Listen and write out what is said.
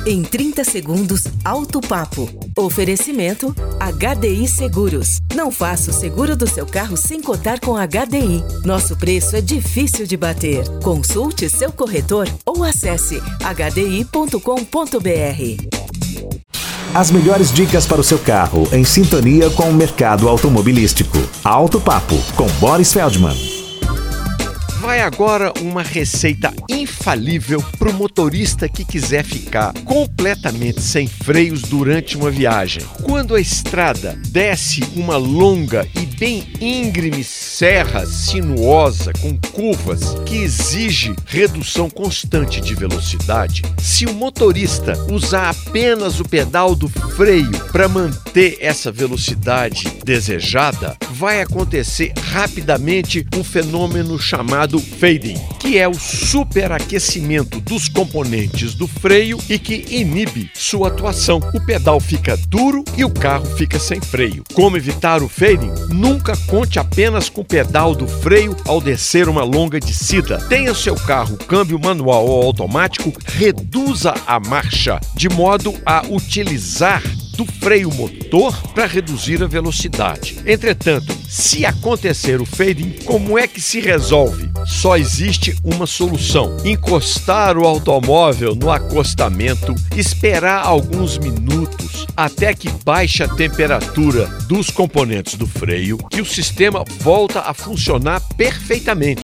Em 30 segundos, Alto Papo. Oferecimento HDI Seguros. Não faça o seguro do seu carro sem cotar com HDI. Nosso preço é difícil de bater. Consulte seu corretor ou acesse hdi.com.br. As melhores dicas para o seu carro em sintonia com o mercado automobilístico. Alto Papo, com Boris Feldman. Vai agora uma receita infalível para o motorista que quiser ficar completamente sem freios durante uma viagem. Quando a estrada desce uma longa e bem íngreme serra sinuosa com curvas que exige redução constante de velocidade, se o motorista usar apenas o pedal do freio para manter essa velocidade desejada, vai acontecer rapidamente um fenômeno chamado fading, que é o superaquecimento dos componentes do freio e que inibe sua atuação. O pedal fica duro e o carro fica sem freio. Como evitar o fading? Nunca conte apenas com o pedal do freio ao descer uma longa descida. Tenha seu carro câmbio manual ou automático, reduza a marcha de modo a utilizar do freio motor para reduzir a velocidade. Entretanto, se acontecer o fading, como é que se resolve? Só existe uma solução: encostar o automóvel no acostamento, esperar alguns minutos até que baixe a temperatura dos componentes do freio, que o sistema volta a funcionar perfeitamente.